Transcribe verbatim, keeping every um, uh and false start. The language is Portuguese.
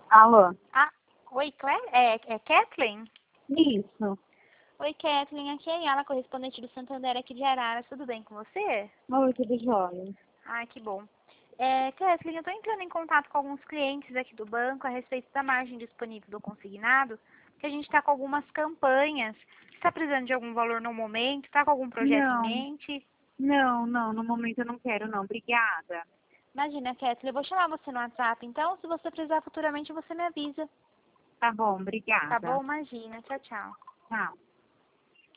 Alô? Ah, oi, Cle é, é Kathleen? Isso. Oi, Kathleen, aqui é a Yala, correspondente do Santander aqui de Araras. Tudo bem com você? Oi, tudo jóia. Ai, que bom. É, Kathleen, eu estou entrando em contato com alguns clientes aqui do banco a respeito da margem disponível do consignado, que a gente está com algumas campanhas. Você está precisando de algum valor no momento? Está com algum projeto em Não, mente? não, não, no momento eu não quero não, obrigada. Imagina, Kathleen, eu vou chamar você no WhatsApp, então se você precisar futuramente você me avisa. Tá bom, Tá obrigada. bom? Imagina. Tchau, tchau. Tchau.